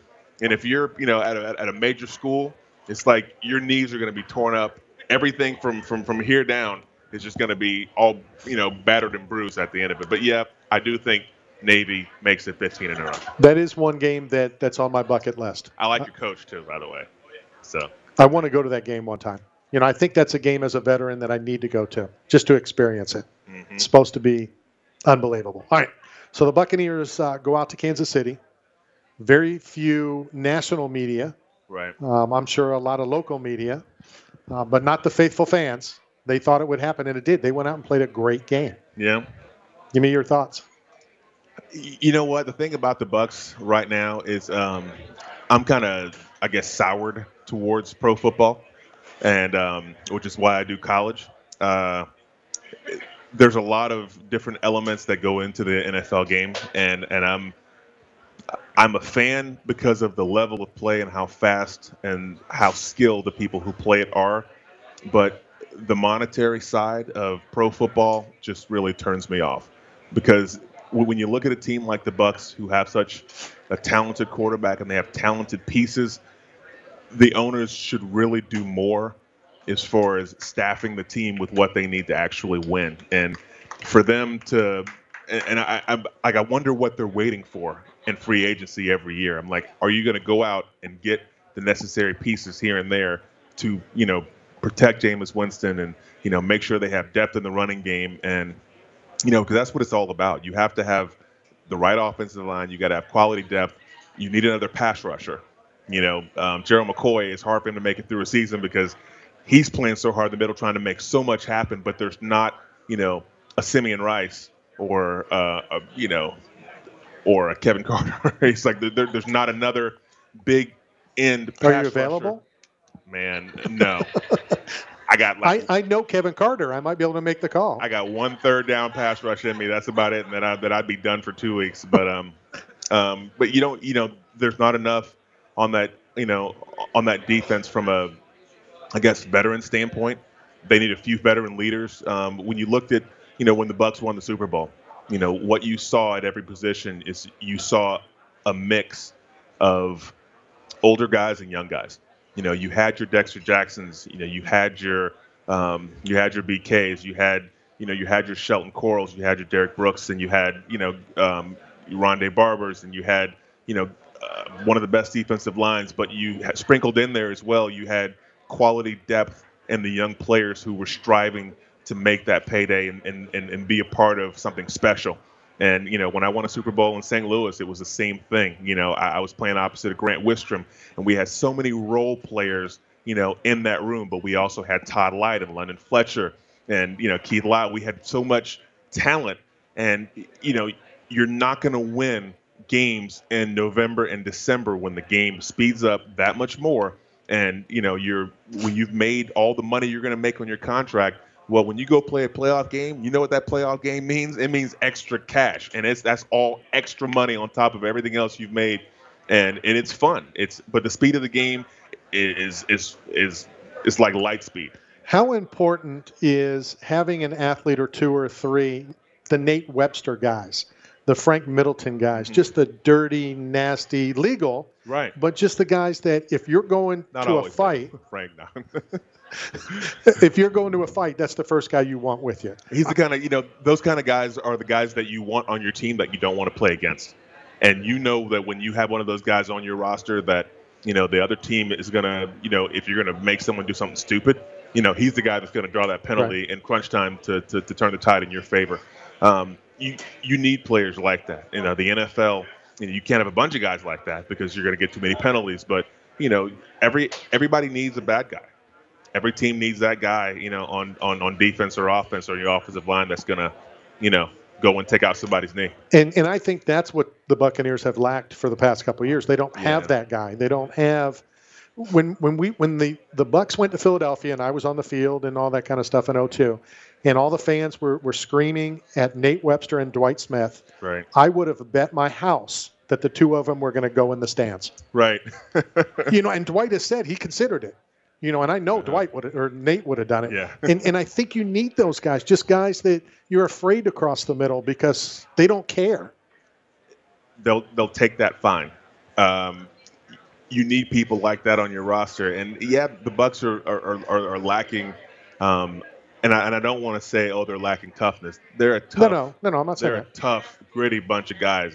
at a major school, it's like your knees are going to be torn up. Everything from here down is just going to be all battered and bruised at the end of it. But yeah, I do think Navy makes it 15 in a row. That is one game that's on my bucket list. I like your coach too, by the way. So I want to go to that game one time. I think that's a game as a veteran that I need to go to just to experience it. Mm-hmm. It's supposed to be unbelievable. All right. So the Buccaneers go out to Kansas City. Very few national media. Right. I'm sure a lot of local media, but not the faithful fans. They thought it would happen, and it did. They went out and played a great game. Yeah. Give me your thoughts. You know what? The thing about the Bucs right now is I'm kind of, I guess, soured towards pro football, and which is why I do college. There's a lot of different elements that go into the NFL game, and I'm a fan because of the level of play and how fast and how skilled the people who play it are. But the monetary side of pro football just really turns me off, because when you look at a team like the Bucs, who have such a talented quarterback and they have talented pieces, the owners should really do more as far as staffing the team with what they need to actually win. And for them to, and I wonder what they're waiting for in free agency every year. I'm like, are you going to go out and get the necessary pieces here and there to, protect Jameis Winston and, make sure they have depth in the running game? And, because that's what it's all about. You have to have the right offensive line. You got to have quality depth. You need another pass rusher. Gerald McCoy, it's hard for him to make it through a season because he's playing so hard in the middle, trying to make so much happen, but there's not, a Simeon Rice or or a Kevin Carter. It's like there's not another big end pass Are you available? Rusher. Man, no. I know Kevin Carter. I might be able to make the call. I got 1 third down pass rush in me. That's about it, and then I'd be done for 2 weeks. But there's not enough on that on that defense from a, I guess, veteran standpoint. They need a few veteran leaders. When you looked at when the Bucs won the Super Bowl, what you saw at every position is you saw a mix of older guys and young guys. You had your Dexter Jacksons, you had your BKs, you had your Shelton Corals, you had your Derek Brooks, and you had, Rondé Barbers, and you had, one of the best defensive lines, but you sprinkled in there as well. You had quality depth and the young players who were striving to make that payday and be a part of something special. And, when I won a Super Bowl in St. Louis, it was the same thing. I was playing opposite of Grant Wistrom, and we had so many role players, in that room. But we also had Todd Light and London Fletcher and, Keith Lyle. We had so much talent. And, you're not going to win games in November and December when the game speeds up that much more. And, when you've made all the money you're going to make on your contract, well, when you go play a playoff game, you know what that playoff game means? It means extra cash, and that's all extra money on top of everything else you've made, and it's fun. But the speed of the game is like light speed. How important is having an athlete or 2 or 3 the Nate Webster guys, the Frank Middleton guys, just the dirty, nasty, legal, right? But just the guys that if you're going Not to a always, fight, Frank, no. if you're going to a fight, that's the first guy you want with you. He's the kind of, those kind of guys are the guys that you want on your team that you don't want to play against. And you know that when you have one of those guys on your roster that, the other team is going to, if you're going to make someone do something stupid, he's the guy that's going to draw that penalty in crunch time to turn the tide in your favor. You need players like that. The NFL, you can't have a bunch of guys like that because you're going to get too many penalties. But, everybody needs a bad guy. Every team needs that guy, on defense or offense or your offensive line that's going to, go and take out somebody's knee. And I think that's what the Buccaneers have lacked for the past couple of years. They don't have that guy. They don't have when the Bucs went to Philadelphia and I was on the field and all that kind of stuff in 2002, and all the fans were screaming at Nate Webster and Dwight Smith. Right. I would have bet my house that the two of them were going to go in the stands. Right. And Dwight has said he considered it. And I know Nate would have done it. Yeah. and I think you need those guys, just guys that you're afraid to cross the middle because they don't care. They'll take that fine. You need people like that on your roster, and the Bucs are lacking. And I don't want to say they're lacking toughness. They're a tough. No, I'm not saying they're that. A tough, gritty bunch of guys.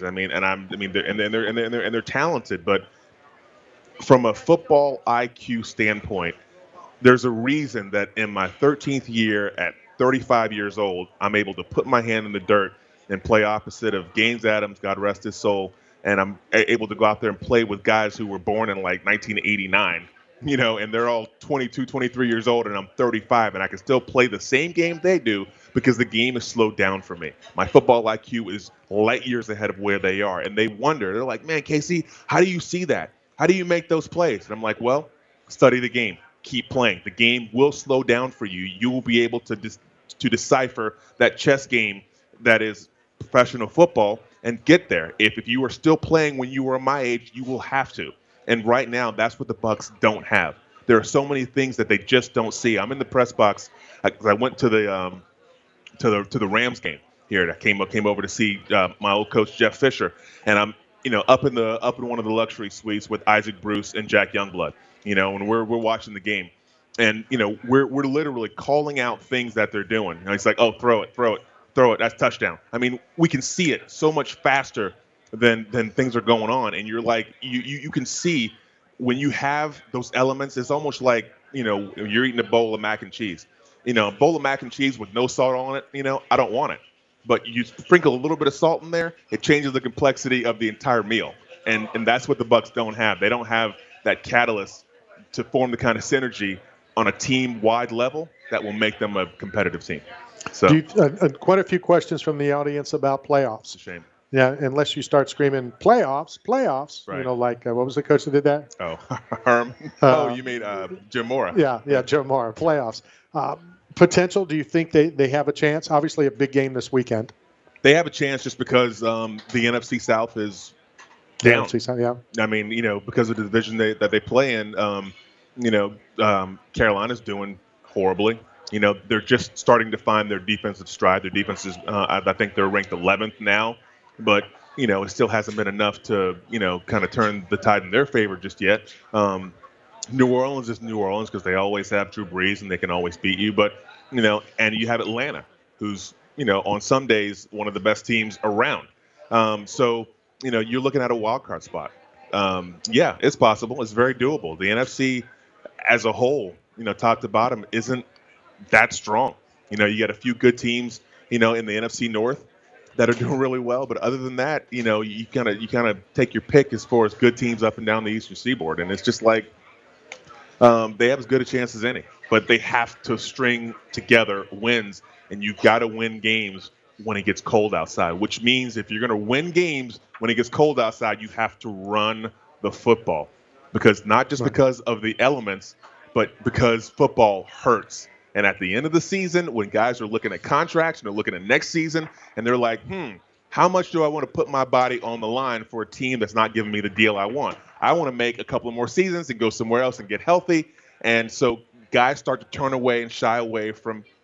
They're talented, but from a football IQ standpoint, there's a reason that in my 13th year at 35 years old, I'm able to put my hand in the dirt and play opposite of Gaines Adams, God rest his soul, and I'm able to go out there and play with guys who were born in like 1989, and they're all 22, 23 years old, and I'm 35, and I can still play the same game they do because the game is slowed down for me. My football IQ is light years ahead of where they are, and they wonder. They're like, man, Casey, how do you see that? How do you make those plays? And I'm like, well, study the game. Keep playing. The game will slow down for you. You will be able to decipher that chess game that is professional football and get there. If you are still playing when you were my age, you will have to. And right now, that's what the Bucs don't have. There are so many things that they just don't see. I'm in the press box. I went to the Rams game here. I came over to see my old coach Jeff Fisher, and I'm up in one of the luxury suites with Isaac Bruce and Jack Youngblood. When we're watching the game, and we're literally calling out things that they're doing. It's like, oh, throw it, that's touchdown. I mean, we can see it so much faster than things are going on, and you're like, you can see when you have those elements. It's almost like you're eating a bowl of mac and cheese. A bowl of mac and cheese with no salt on it. I don't want it. But you sprinkle a little bit of salt in there, it changes the complexity of the entire meal. And that's what the Bucs don't have. They don't have that catalyst to form the kind of synergy on a team-wide level that will make them a competitive team. So quite a few questions from the audience about playoffs. It's a shame. Yeah, unless you start screaming playoffs. Right. What was the coach that did that? Oh, Herm. You mean Jim Mora. Yeah, Jim Mora. Playoffs. Potential, do you think they have a chance? Obviously a big game this weekend. They have a chance just because the NFC South is down. NFC South, yeah. I mean, because of the division that they play in, Carolina's doing horribly. They're just starting to find their defensive stride. Their defense is, I think they're ranked 11th now, but, it still hasn't been enough to, kind of turn the tide in their favor just yet. New Orleans is New Orleans because they always have Drew Brees and they can always beat you. But, and you have Atlanta, who's, on some days one of the best teams around. So, you're looking at a wild card spot. It's possible. It's very doable. The NFC as a whole, top to bottom, isn't that strong. You got a few good teams, in the NFC North that are doing really well. But other than that, you kind of take your pick as far as good teams up and down the Eastern Seaboard. And it's just like, they have as good a chance as any, but they have to string together wins, and you've got to win games when it gets cold outside, which means if you're going to win games when it gets cold outside, you have to run the football, because not just because of the elements, but because football hurts. And at the end of the season, when guys are looking at contracts and they're looking at next season, and they're like, how much do I want to put my body on the line for a team that's not giving me the deal I want? I want to make a couple of more seasons and go somewhere else and get healthy. And so guys start to turn away and shy away from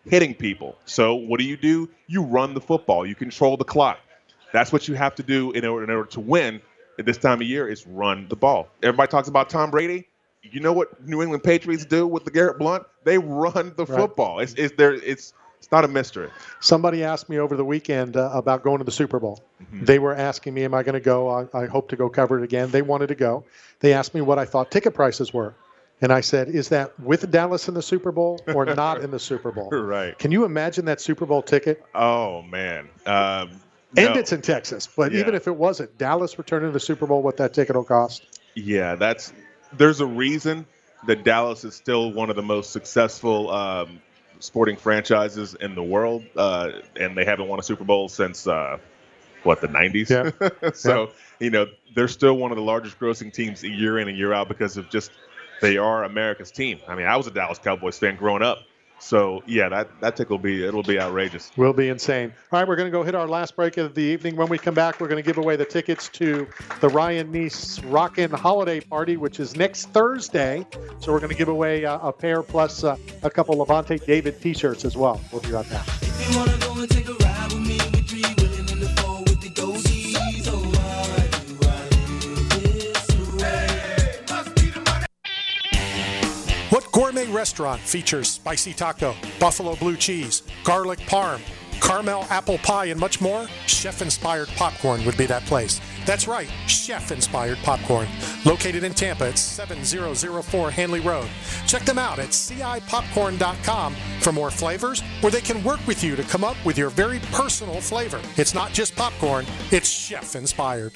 hitting people. So what do? You run the football. You control the clock. That's what you have to do in order to win at this time of year is run the ball. Everybody talks about Tom Brady. You know what New England Patriots do with the Garrett Blunt? They run the football. It's not a mystery. Somebody asked me over the weekend about going to the Super Bowl. Mm-hmm. They were asking me, am I going to go? I hope to go cover it again. They wanted to go. They asked me what I thought ticket prices were. And I said, is that with Dallas in the Super Bowl or not in the Super Bowl? Right. Can you imagine that Super Bowl ticket? Oh, man. And it's in Texas. But even if it wasn't, Dallas returning to the Super Bowl, what that ticket will cost? Yeah, there's a reason that Dallas is still one of the most successful sporting franchises in the world. And they haven't won a Super Bowl since, the 90s? Yeah. So, they're still one of the largest grossing teams year in and year out because of just they are America's team. I mean, I was a Dallas Cowboys fan growing up. So, yeah, that tick it'll be outrageous. Will be insane. All right, we're going to go hit our last break of the evening. When we come back, we're going to give away the tickets to the Ryan Neese Rockin' Holiday Party, which is next Thursday. So we're going to give away a pair plus a couple Levante David T-shirts as well. We'll be right back. If you wanna go and take a ride with me, we three willing in the four with the go-gees. Oh, What gourmet restaurant features spicy taco, buffalo blue cheese, garlic parm, caramel apple pie, and much more? Chef-inspired popcorn would be that place. That's right, chef-inspired popcorn. Located in Tampa at 7004 Hanley Road. Check them out at cipopcorn.com for more flavors, where they can work with you to come up with your very personal flavor. It's not just popcorn, it's chef-inspired.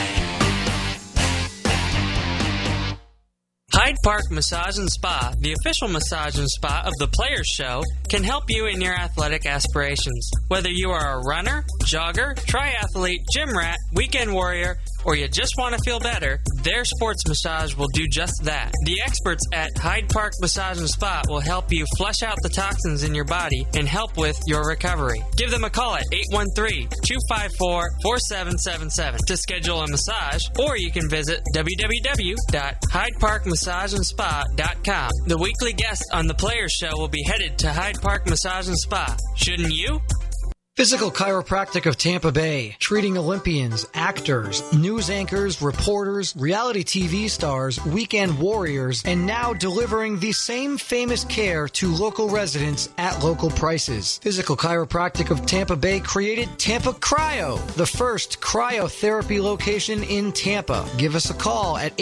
Hyde Park Massage and Spa, the official massage and spa of the Players Show, can help you in your athletic aspirations. Whether you are a runner, jogger, triathlete, gym rat, weekend warrior, or you just want to feel better, their sports massage will do just that. The experts at Hyde Park Massage and Spa will help you flush out the toxins in your body and help with your recovery. Give them a call at 813-254-4777 to schedule a massage, or you can visit www.hydeparkmassageandspa.com. The weekly guest on the Players Show will be headed to Hyde Park Massage and Spa. Shouldn't you? Physical Chiropractic of Tampa Bay, treating Olympians, actors, news anchors, reporters, reality TV stars, weekend warriors, and now delivering the same famous care to local residents at local prices. Physical Chiropractic of Tampa Bay created Tampa Cryo, the first cryotherapy location in Tampa. Give us a call at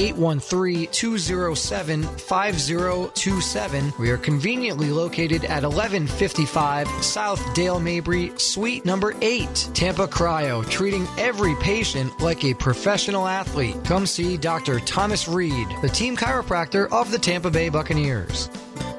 813-207-5027. We are conveniently located at 1155 South Dale Mabry, Suite number 8. Tampa Cryo, treating every patient like a professional athlete. Come see Dr. Thomas Reed, the team chiropractor of the Tampa Bay Buccaneers.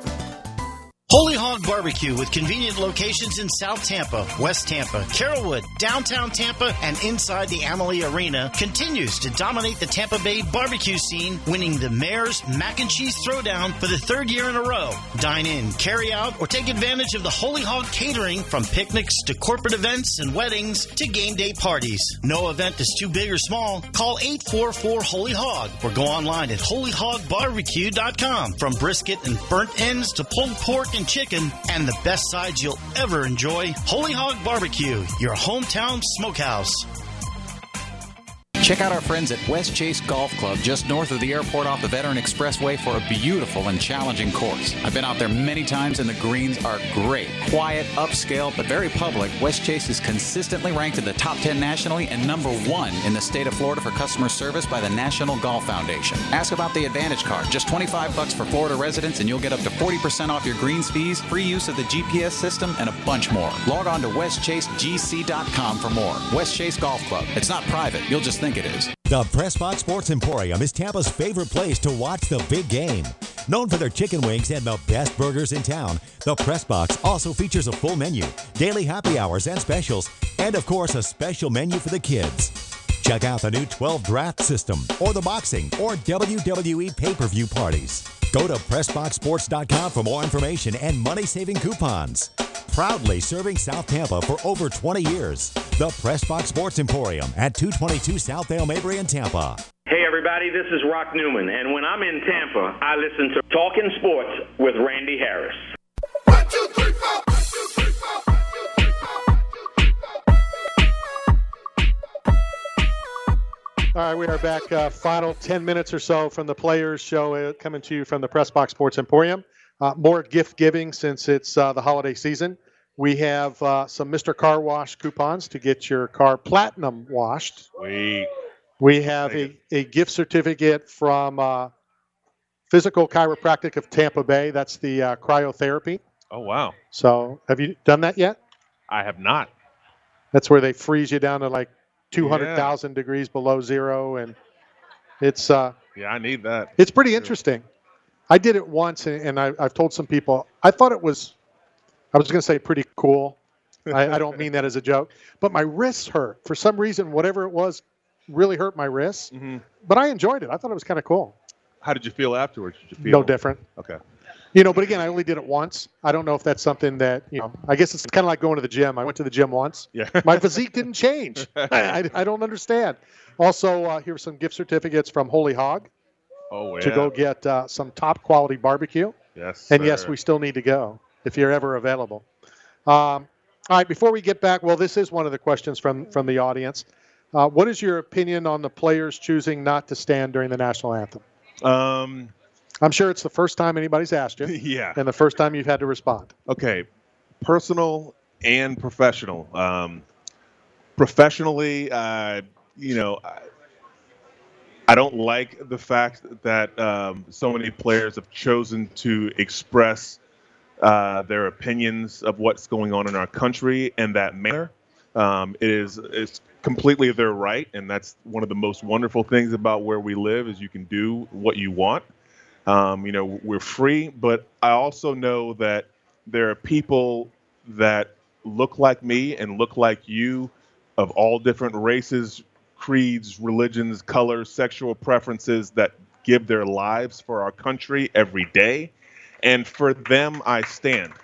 Holy Hog Barbecue with convenient locations in South Tampa, West Tampa, Carrollwood, downtown Tampa, and inside the Amalie Arena continues to dominate the Tampa Bay barbecue scene, winning the Mayor's Mac and Cheese Throwdown for the third year in a row. Dine in, carry out, or take advantage of the Holy Hog catering, from picnics to corporate events and weddings to game day parties. No event is too big or small. Call 844-HOLY-HOG or go online at holyhogbarbecue.com. From brisket and burnt ends to pulled pork and chicken, and the best sides you'll ever enjoy, Holy Hog Barbecue, your hometown smokehouse. Check out our friends at West Chase Golf Club, just north of the airport off the Veteran Expressway, for a beautiful and challenging course. I've been out there many times, and the greens are great. Quiet, upscale, but very public. West Chase is consistently ranked in the top 10 nationally and number 1 in the state of Florida for customer service by the National Golf Foundation. Ask about the Advantage Card. Just $25 for Florida residents, and you'll get up to 40% off your greens fees, free use of the GPS system, and a bunch more. Log on to westchasegc.com for more. West Chase Golf Club. It's not private. You'll just think it is. The Pressbox Sports Emporium is Tampa's favorite place to watch the big game. Known for their chicken wings and the best burgers in town, the Pressbox also features a full menu, daily happy hours and specials, and of course a special menu for the kids. Check out the new 12 draft system, or the boxing or WWE pay-per-view parties. Go to PressboxSports.com for more information and money-saving coupons. Proudly serving South Tampa for over 20 years. The Pressbox Sports Emporium at 222 South Dale Mabry in Tampa. Hey everybody, this is Rock Newman, and when I'm in Tampa, I listen to Talking Sports with Randy Harris. 1, 2, 3, 4. All right, we are back. Final 10 minutes or so from the Players Show, coming to you from the Pressbox Sports Emporium. More gift giving since it's the holiday season. We have some Mr. Car Wash coupons to get your car platinum washed. Sweet. We have a gift certificate from Physical Chiropractic of Tampa Bay. That's the cryotherapy. Oh, wow. So have you done that yet? I have not. That's where they freeze you down to like 200,000 degrees below zero. And it's Yeah, I need that. it's pretty interesting. I did it once, and I've told some people, I thought it was, I was going to say pretty cool. I don't mean that as a joke. But my wrists hurt. For some reason, whatever it was really hurt my wrists. Mm-hmm. But I enjoyed it. I thought it was kind of cool. How did you feel afterwards? Did you feel No different. Okay. You know, but again, I only did it once. I don't know if that's something that, I guess it's kind of like going to the gym. I went to the gym once. Yeah. My physique didn't change. I don't understand. Also, here are some gift certificates from Holy Hog Oh, yeah. to go get some top quality barbecue. Yes, And yes, sir. we still need to go if you're ever available. All right, before we get back, well, this is one of the questions from the audience. What is your opinion on the players choosing not to stand during the national anthem? I'm sure it's the first time anybody's asked you. Yeah. And the first time you've had to respond. Okay, personal and professional. Professionally, I don't like the fact that so many players have chosen to express their opinions of what's going on in our country in that manner. It's completely their right, and that's one of the most wonderful things about where we live is you can do what you want. We're free, but I also know that there are people that look like me and look like you of all different races, creeds, religions, colors, sexual preferences that give their lives for our country every day. And for them, I stand.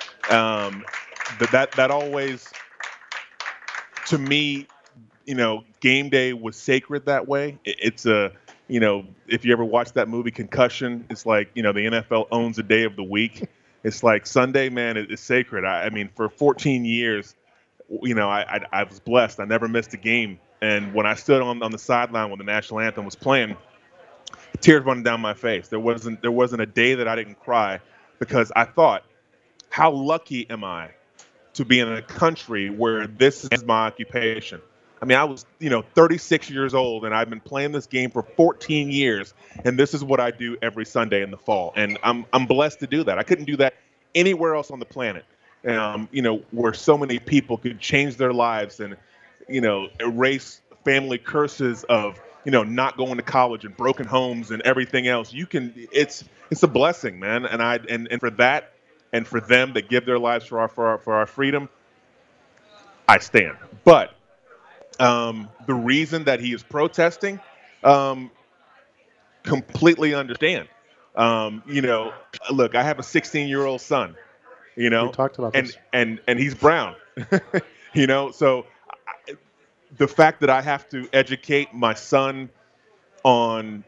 That always, to me, game day was sacred that way. It's if you ever watch that movie Concussion, it's like, the NFL owns a day of the week. It's like Sunday, man, it's sacred. I mean, for 14 years, I was blessed. I never missed a game. And when I stood on the sideline when the national anthem was playing, tears running down my face. There wasn't a day that I didn't cry because I thought, how lucky am I to be in a country where this is my occupation? I mean, I was, 36 years old, and I've been playing this game for 14 years, and this is what I do every Sunday in the fall. And I'm blessed to do that. I couldn't do that anywhere else on the planet, where so many people could change their lives and, erase family curses of, not going to college and broken homes and everything else. It's a blessing, man. And for that, and for them that give their lives for our freedom, I stand. But the reason that he is protesting, completely understand. Look, I have a 16-year-old son, We talked about this. and he's brown, so the fact that I have to educate my son on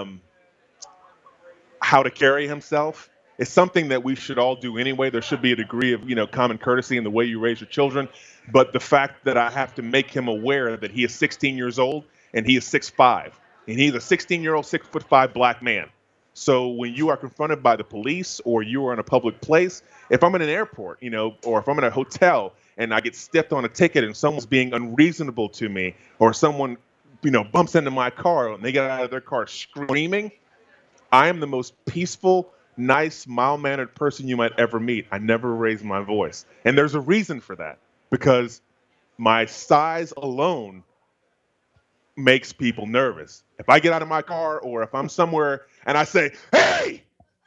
how to carry himself is something that we should all do anyway. There should be a degree of, common courtesy in the way you raise your children. But the fact that I have to make him aware that he is 16 years old and he is 6'5", and he's a 16-year-old, 6'5" black man. So when you are confronted by the police or you are in a public place, if I'm in an airport, or if I'm in a hotel and I get stiffed on a ticket and someone's being unreasonable to me, or someone, bumps into my car and they get out of their car screaming, I am the most peaceful, nice, mild-mannered person you might ever meet. I never raise my voice. And there's a reason for that, because my size alone makes people nervous. If I get out of my car or if I'm somewhere and I say, hey,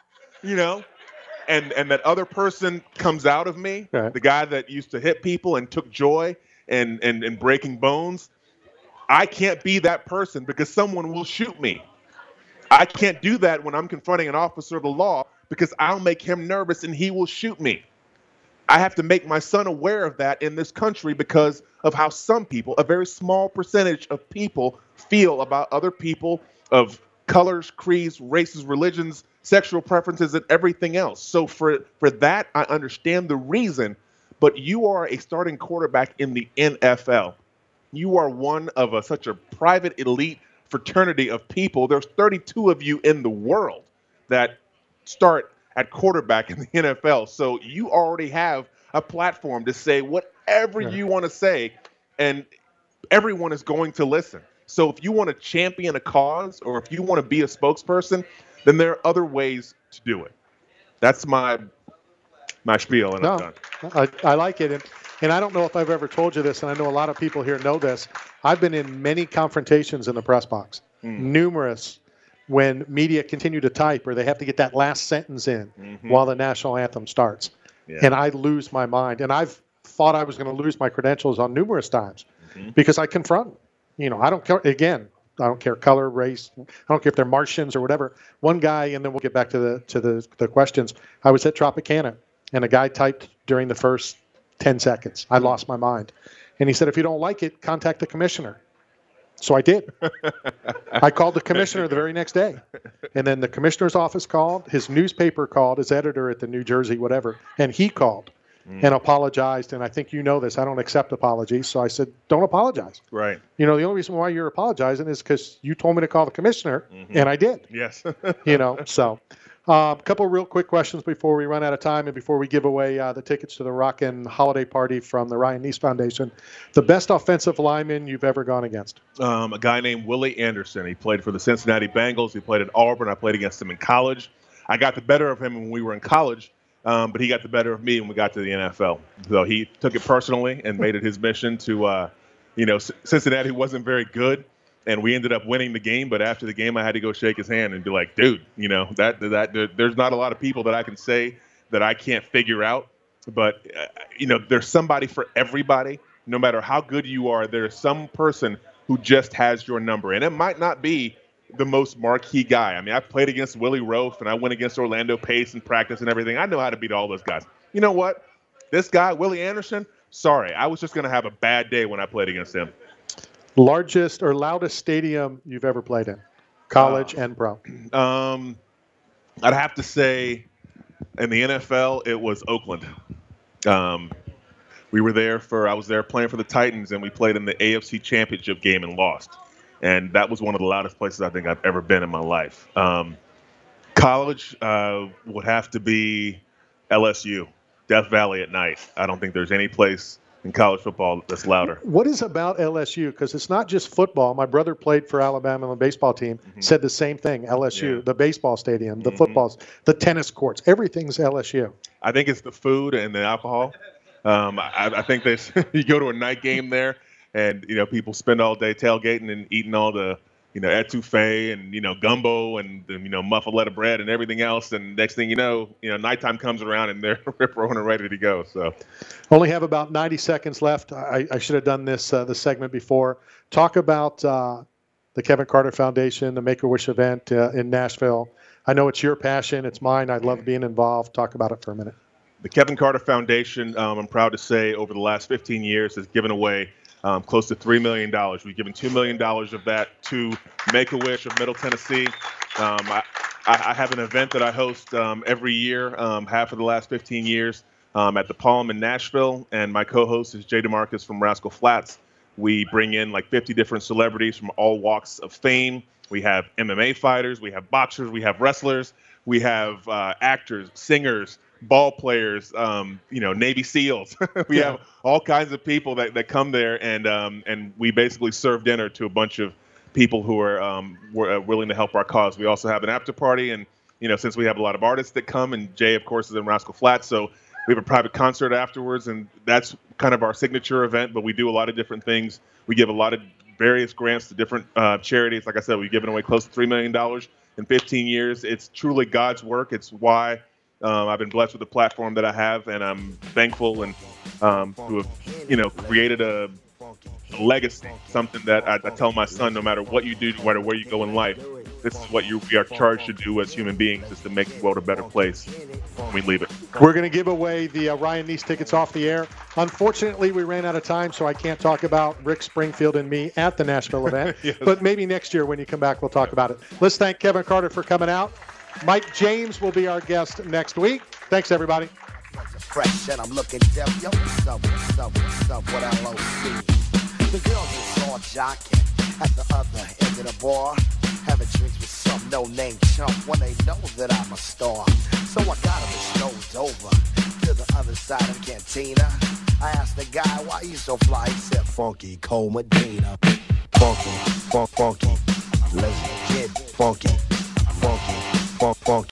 and that other person comes out of me, right. The guy that used to hit people and took joy in breaking bones, I can't be that person because someone will shoot me. I can't do that when I'm confronting an officer of the law because I'll make him nervous and he will shoot me. I have to make my son aware of that in this country because of how some people, a very small percentage of people, feel about other people of colors, creeds, races, religions, sexual preferences, and everything else. So for that, I understand the reason, but you are a starting quarterback in the NFL. You are one of such a private elite fraternity of people. There's 32 of you in the world that start at quarterback in the NFL. So you already have a platform to say whatever you want to say, and everyone is going to listen. So if you want to champion a cause or if you want to be a spokesperson, then there are other ways to do it. That's my spiel, and I'm done. I like it. And I don't know if I've ever told you this, and I know a lot of people here know this. I've been in many confrontations in the press box, numerous, when media continue to type or they have to get that last sentence in while the national anthem starts. Yeah. And I lose my mind. And I've thought I was going to lose my credentials on numerous times because I confront. I don't care. Again, I don't care color, race. I don't care if they're Martians or whatever. One guy, and then we'll get back to the questions. I was at Tropicana, and a guy typed during the first 10 seconds. I lost my mind. And he said, if you don't like it, contact the commissioner. So I did. I called the commissioner the very next day. And then the commissioner's office called, his newspaper called, his editor at the New Jersey whatever, and he called and apologized. And I think you know this. I don't accept apologies. So I said, don't apologize. Right. The only reason why you're apologizing is because you told me to call the commissioner, and I did. Yes. So a couple of real quick questions before we run out of time and before we give away the tickets to the Rockin' Holiday Party from the Ryan Neese Foundation. The best offensive lineman you've ever gone against? A guy named Willie Anderson. He played for the Cincinnati Bengals. He played at Auburn. I played against him in college. I got the better of him when we were in college, but he got the better of me when we got to the NFL. So he took it personally and made it his mission to, Cincinnati wasn't very good. And we ended up winning the game, but after the game, I had to go shake his hand and be like, dude, there's not a lot of people that I can say that I can't figure out. But, there's somebody for everybody. No matter how good you are, there's some person who just has your number. And it might not be the most marquee guy. I mean, I played against Willie Roaf, and I went against Orlando Pace in practice and everything. I know how to beat all those guys. You know what? This guy, Willie Anderson, sorry, I was just going to have a bad day when I played against him. Largest or loudest stadium you've ever played in, college and pro? I'd have to say in the NFL, it was Oakland. We were there I was there playing for the Titans, and we played in the AFC Championship game and lost. And that was one of the loudest places I think I've ever been in my life. College would have to be LSU, Death Valley at night. I don't think there's any place in college football that's louder. What is about LSU? Because it's not just football. My brother played for Alabama on the baseball team, said the same thing. LSU, the baseball stadium, the footballs, the tennis courts, everything's LSU. I think it's the food and the alcohol. I think you go to a night game there, and people spend all day tailgating and eating all the etouffee and gumbo and muffaletta bread and everything else, and next thing you know, nighttime comes around and they're rip-roaring and ready to go. So, only have about 90 seconds left. I should have done this segment before. Talk about the Kevin Carter Foundation, the Make-A-Wish event in Nashville. I know it's your passion, it's mine. I love being involved. Talk about it for a minute. The Kevin Carter Foundation, I'm proud to say, over the last 15 years has given away close to $3 million. We've given $2 million of that to Make-A-Wish of Middle Tennessee. I have an event that I host every year, half of the last 15 years, at the Palm in Nashville, and my co-host is Jay DeMarcus from Rascal Flatts. We bring in like 50 different celebrities from all walks of fame. We have MMA fighters, we have boxers, we have wrestlers, we have actors, singers, ball players, Navy SEALs. We have all kinds of people that come there, and we basically serve dinner to a bunch of people who are willing to help our cause. We also have an after party, and since we have a lot of artists that come, and Jay, of course, is in Rascal Flatts, so we have a private concert afterwards, and that's kind of our signature event. But we do a lot of different things. We give a lot of various grants to different charities. Like I said, we've given away close to $3 million in 15 years. It's truly God's work. It's why I've been blessed with the platform that I have, and I'm thankful and to have, created a legacy, something that I tell my son, no matter what you do, no matter where you go in life, this is what we are charged to do as human beings, is to make the world a better place when we leave it. We're going to give away the Ryan Neese tickets off the air. Unfortunately, we ran out of time, so I can't talk about Rick Springfield and me at the Nashville event. Yes. But maybe next year when you come back, we'll talk about it. Let's thank Kevin Carter for coming out. Mike James will be our guest next week. Thanks, everybody. Fresh and I'm looking deaf. Yo, what's up, what I love to see. The girls jocking at the other end of the bar, having drinks with some no-name chump when they know that I'm a star. So I got him strolled over to the other side of the cantina. I asked the guy why you so fly. He said, Funky Cole Medina. Funky, funky, let's get funky, funky, funky.